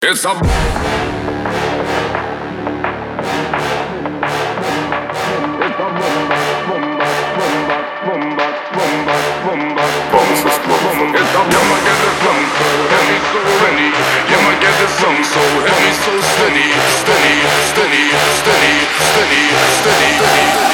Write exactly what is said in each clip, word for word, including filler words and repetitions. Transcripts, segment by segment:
It's a song so heavy, so steady, steady, steady, steady, steady, steady, steady.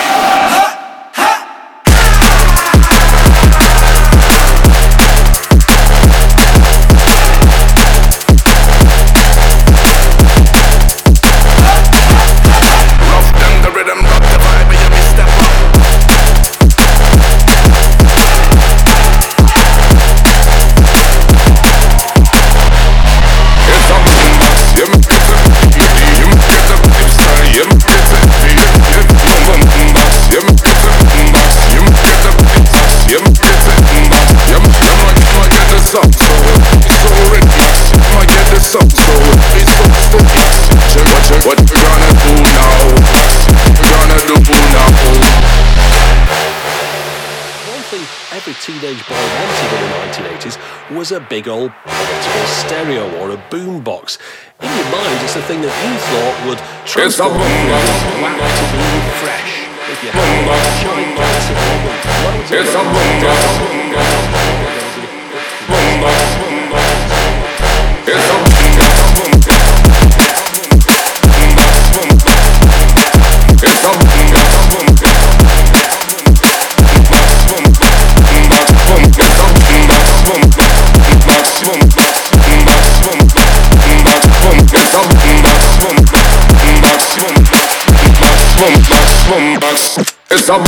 What you gonna do now? You gonna do now? One thing every teenage boy wanted in the nineteen eighties was a big old portable stereo or a boombox. In your mind, it's the thing that you thought would transform you to being fresh. If you had a giant massive album, it's a boombox. It's a It's a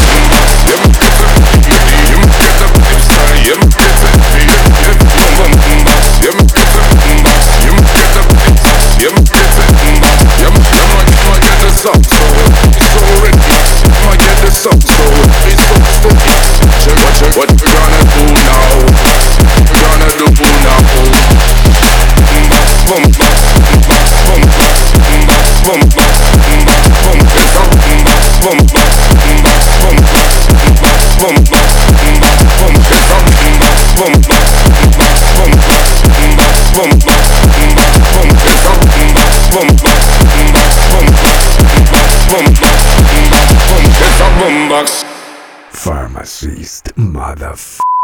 what you gonna do now? You gonna do now? Boom, boom, boom, boom, boom, boom, it's a boom, boom, Pharmacist, motherfucker.